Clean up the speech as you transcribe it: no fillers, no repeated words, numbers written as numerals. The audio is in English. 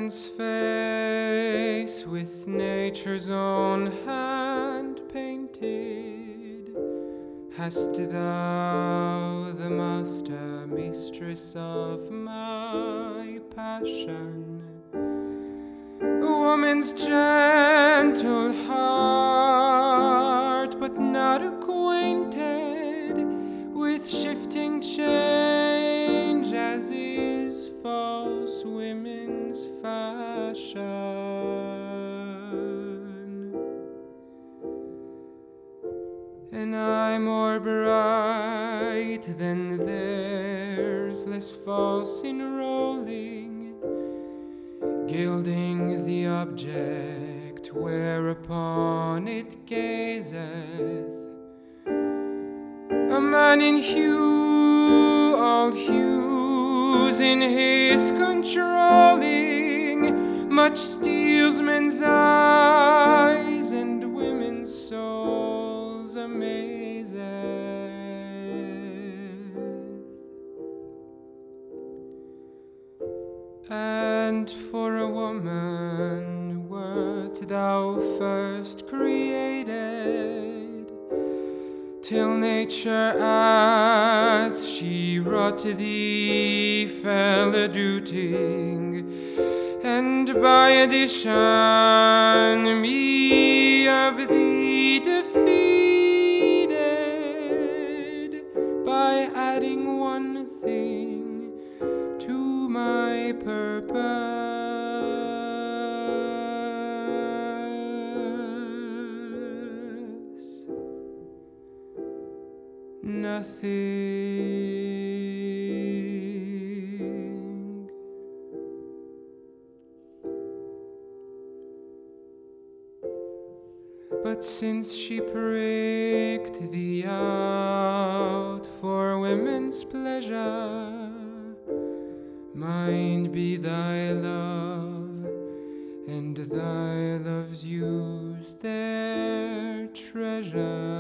woman's face with nature's own hand painted, hast thou the master, mistress of my passion, a woman's gentle heart, but not acquainted with shifting change as is false women's fashion. And I'm more bright than theirs, less false in rolling, gilding the object whereupon it gazeth. A man in hue, all hues in his controlling, much steals men's eyes and women's souls amazeth. And for a woman wert thou first created, till nature as she wrought thee fell a-doting, and by addition me of thee defeated, by adding one thing to my purpose. Nothing. But since she pricked thee out for women's pleasure, mine be thy love, and thy love's use their treasure.